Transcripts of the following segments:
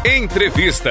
Entrevista.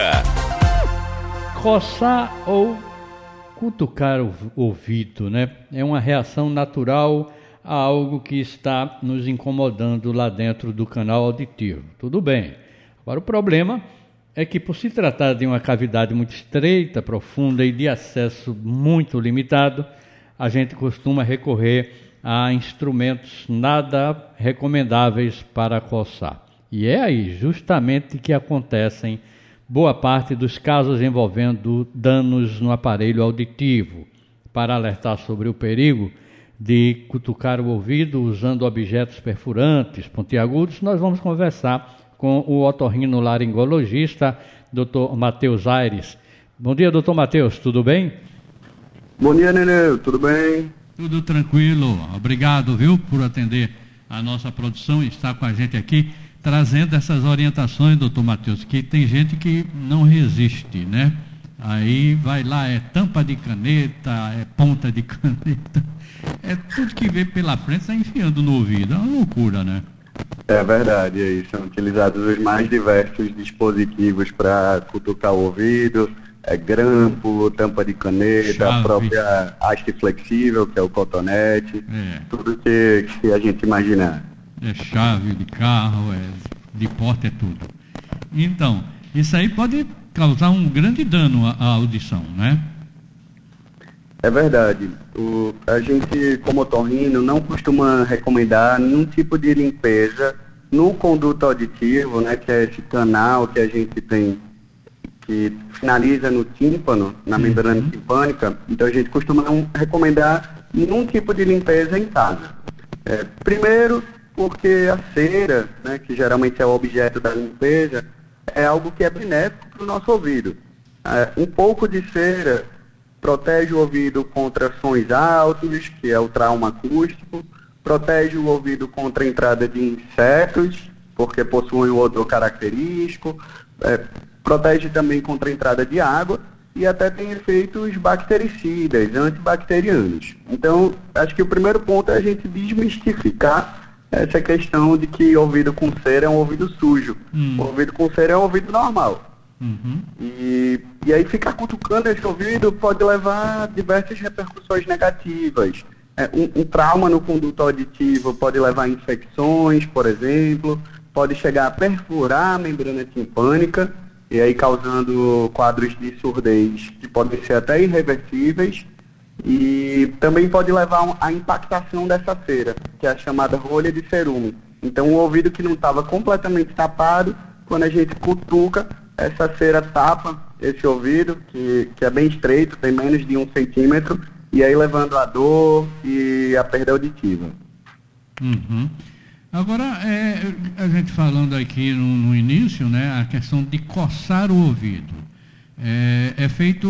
Coçar ou cutucar o ouvido, né? É uma reação natural a algo que está nos incomodando lá dentro do canal auditivo. Tudo bem. Agora, o problema é que, por se tratar de uma cavidade muito estreita, profunda e de acesso muito limitado, a gente costuma recorrer a instrumentos nada recomendáveis para coçar. E é aí justamente que acontecem boa parte dos casos envolvendo danos no aparelho auditivo. Para alertar sobre o perigo de cutucar o ouvido usando objetos perfurantes, pontiagudos, nós vamos conversar com o otorrinolaringologista, Dr. Matheus Aires. Bom dia, Dr. Matheus, tudo bem? Bom dia, Nenê, tudo bem? Tudo tranquilo, obrigado, viu, por atender a nossa produção e estar com a gente aqui, trazendo essas orientações, doutor Matheus, que tem gente que não resiste, né? Aí vai lá, é tampa de caneta, é ponta de caneta, é tudo que vê pela frente, está enfiando no ouvido, é uma loucura, né? É verdade, aí são utilizados os mais diversos dispositivos para cutucar o ouvido, grampo, tampa de caneta, chave, a própria haste flexível, que é o cotonete, tudo que a gente imaginar. É chave de carro, de porta, é tudo. Então, isso aí pode causar um grande dano à audição, né? É verdade. A gente, como otorrino, não costuma recomendar nenhum tipo de limpeza no conduto auditivo, né, que é esse canal que a gente tem, que finaliza no tímpano, na membrana timpânica. Então a gente costuma não recomendar nenhum tipo de limpeza em casa. Primeiro, porque a cera, né, que geralmente é o objeto da limpeza, é algo que é benéfico para o nosso ouvido. Um pouco de cera protege o ouvido contra sons altos, que é o trauma acústico, protege o ouvido contra a entrada de insetos, porque possuem um odor característico, protege também contra a entrada de água e até tem efeitos bactericidas, antibacterianos. Então, acho que o primeiro ponto é a gente desmistificar essa questão de que ouvido com cera é um ouvido sujo. O ouvido com cera é um ouvido normal. E aí ficar cutucando esse ouvido pode levar a diversas repercussões negativas. Um trauma no conduto auditivo pode levar a infecções, por exemplo, pode chegar a perfurar a membrana timpânica, e aí causando quadros de surdez que podem ser até irreversíveis, e também pode levar à impactação dessa cera, que é a chamada rolha de cerume. Então o ouvido que não estava completamente tapado, quando a gente cutuca, essa cera tapa esse ouvido, que é bem estreito, tem menos de 1 centímetro, e aí levando a dor e a perda auditiva. Agora, a gente falando aqui no início, né, a questão de coçar o ouvido. É feito,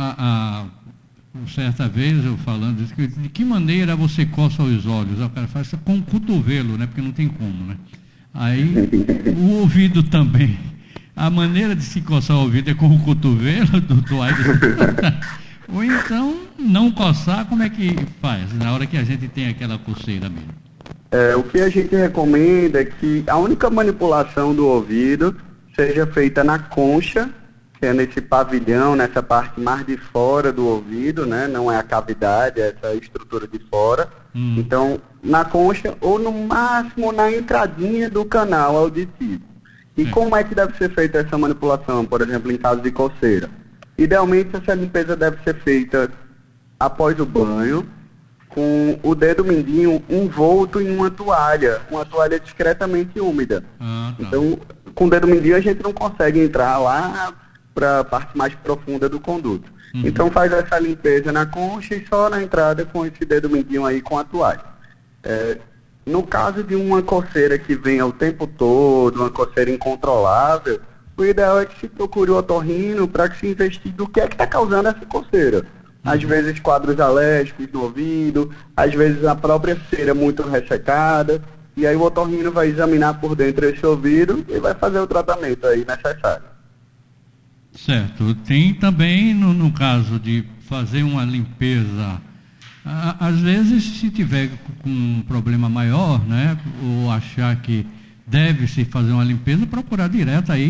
certa vez eu falando, de que maneira você coça os olhos? O cara faz com o cotovelo, né, porque não tem como, né? Aí, o ouvido também. A maneira de se coçar o ouvido é com o cotovelo, doutor Aires? Ou então, não coçar, como é que faz, na hora que a gente tem aquela coceira mesmo? O que a gente recomenda é que a única manipulação do ouvido seja feita na concha, que é nesse pavilhão, nessa parte mais de fora do ouvido, né? Não é a cavidade, é essa estrutura de fora. Então, na concha ou no máximo na entradinha do canal auditivo. E como é que deve ser feita essa manipulação, por exemplo, em caso de coceira? Idealmente, essa limpeza deve ser feita após o banho, com o dedo mindinho envolto em uma toalha discretamente úmida. Então, com o dedo mindinho a gente não consegue entrar lá para a parte mais profunda do conduto. Então faz essa limpeza na concha e só na entrada com esse dedo mindinho aí com a toalha. No caso de uma coceira que venha o tempo todo, uma coceira incontrolável, o ideal é que se procure o otorrino para que se investigue o que é que está causando essa coceira. Às vezes quadros alérgicos no ouvido, às vezes a própria cera muito ressecada, e aí o otorrino vai examinar por dentro esse ouvido e vai fazer o tratamento aí necessário. Certo. Tem também, no caso de fazer uma limpeza, às vezes se tiver com um problema maior, né, ou achar que deve-se fazer uma limpeza, procurar direto aí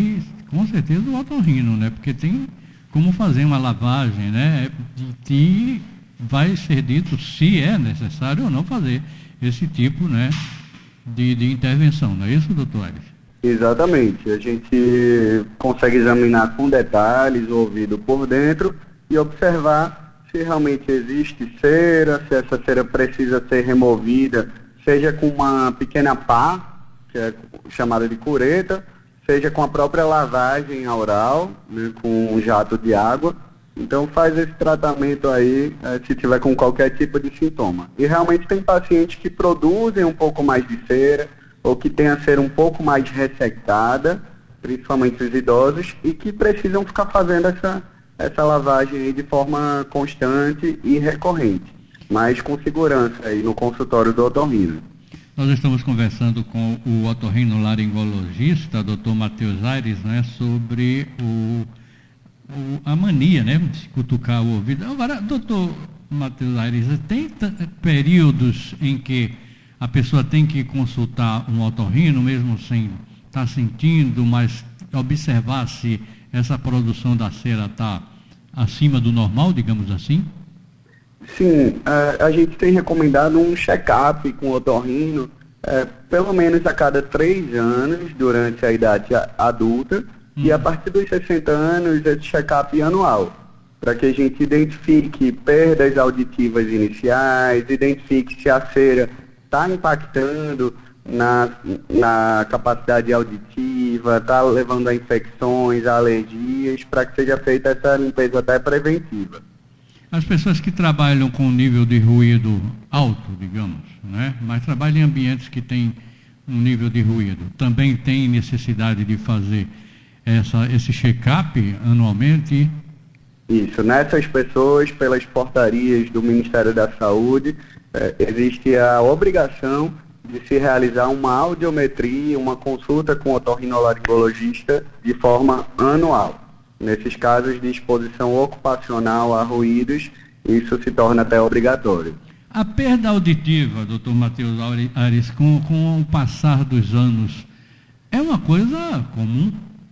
com certeza o otorrino, né? Porque tem como fazer uma lavagem, né? E vai ser dito se é necessário ou não fazer esse tipo, né, de intervenção, não é isso, doutor Aires? Exatamente. A gente consegue examinar com detalhes o ouvido por dentro e observar se realmente existe cera, se essa cera precisa ser removida, seja com uma pequena pá, que é chamada de cureta, seja com a própria lavagem oral, né, com um jato de água. Então faz esse tratamento aí, se tiver com qualquer tipo de sintoma. E realmente tem pacientes que produzem um pouco mais de cera, ou que tem a cera um pouco mais ressecada, principalmente os idosos, e que precisam ficar fazendo essa lavagem aí de forma constante e recorrente, mas com segurança aí no consultório do otorrino. Nós estamos conversando com o otorrinolaringologista, Dr. Matheus Aires, né, sobre a mania, né, de cutucar o ouvido. Agora, doutor Matheus Aires, tem períodos em que a pessoa tem que consultar um otorrino, mesmo sem estar sentindo, mas observar se essa produção da cera está acima do normal, digamos assim? Sim, a gente tem recomendado um check-up com o otorrino, pelo menos a cada 3 anos, durante a idade adulta, e a partir dos 60 anos, esse check-up anual, para que a gente identifique perdas auditivas iniciais, identifique se a cera está impactando na capacidade auditiva, está levando a infecções, a alergias, para que seja feita essa limpeza até preventiva. As pessoas que trabalham com nível de ruído alto, digamos, né, mas trabalham em ambientes que têm um nível de ruído, também tem necessidade de fazer esse check-up anualmente? Isso, nessas pessoas, pelas portarias do Ministério da Saúde, existe a obrigação de se realizar uma audiometria, uma consulta com o otorrinolaringologista de forma anual. Nesses casos de exposição ocupacional a ruídos, isso se torna até obrigatório. A perda auditiva, doutor Matheus Aires, com o passar dos anos, é uma coisa comum?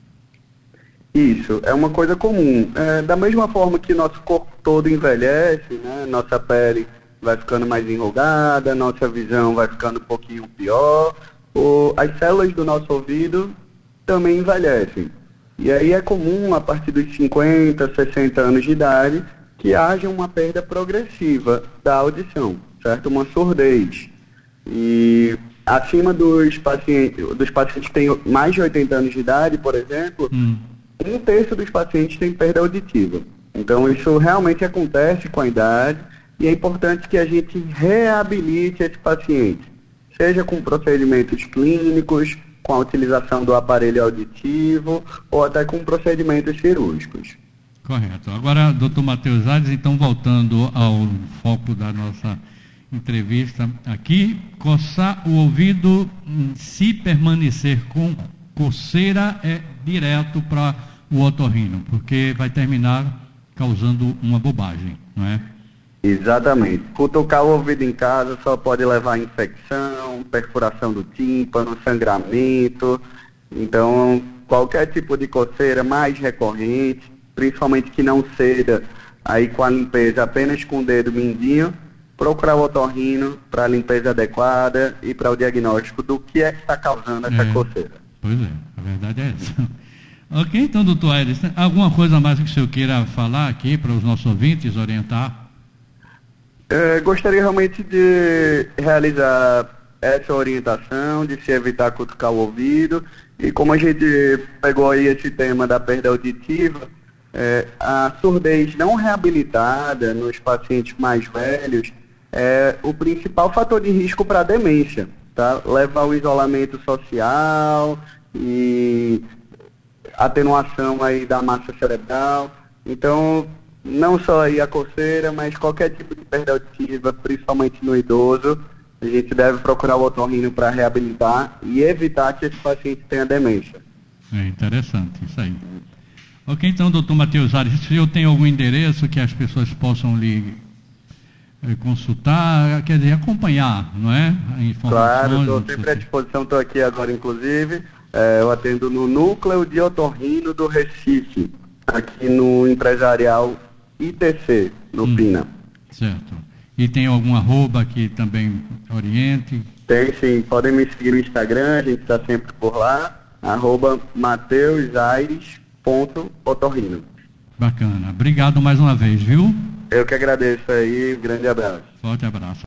Isso, é uma coisa comum. Da mesma forma que nosso corpo todo envelhece, né, nossa pele vai ficando mais enrugada, nossa visão vai ficando um pouquinho pior, as células do nosso ouvido também envelhecem. E aí é comum, a partir dos 50, 60 anos de idade, que haja uma perda progressiva da audição, certo? Uma surdez. E acima dos pacientes que têm mais de 80 anos de idade, por exemplo, 1/3 dos pacientes têm perda auditiva. Então isso realmente acontece com a idade e é importante que a gente reabilite esse paciente, seja com procedimentos clínicos, com a utilização do aparelho auditivo ou até com procedimentos cirúrgicos. Correto. Agora, doutor Matheus Aires, então voltando ao foco da nossa entrevista aqui, coçar o ouvido, se permanecer com coceira, é direto para o otorrino, porque vai terminar causando uma bobagem, não é? Exatamente. Cutucar o ouvido em casa só pode levar a infecção, perfuração do tímpano, sangramento. Então, qualquer tipo de coceira mais recorrente, principalmente que não ceda, aí com a limpeza apenas com o dedo mindinho, procurar o otorrino para a limpeza adequada e para o diagnóstico do que é que está causando essa coceira. Pois é, a verdade é essa. Ok, então, doutor Aires, alguma coisa mais que o senhor queira falar aqui para os nossos ouvintes, orientar? Gostaria realmente de realizar essa orientação, de se evitar cutucar o ouvido, e como a gente pegou aí esse tema da perda auditiva, a surdez não reabilitada nos pacientes mais velhos é o principal fator de risco para a demência, tá? Leva ao isolamento social e atenuação aí da massa cerebral. Então, não só aí a coceira, mas qualquer tipo de perda auditiva, principalmente no idoso, a gente deve procurar o otorrino para reabilitar e evitar que esse paciente tenha demência. É interessante, isso aí. Ok, então, doutor Matheus Aires, se eu tenho algum endereço que as pessoas possam lhe consultar, quer dizer, acompanhar, não é? Claro, estou sempre à disposição, estou aqui agora, inclusive. Eu atendo no Núcleo de Otorrino do Recife, aqui no Empresarial ITC, no Pina. Certo. E tem algum arroba que também oriente? Tem sim, podem me seguir no Instagram, a gente está sempre por lá, @mateusaires.otorrino. Bacana. Obrigado mais uma vez, viu? Eu que agradeço aí, grande abraço. Forte abraço.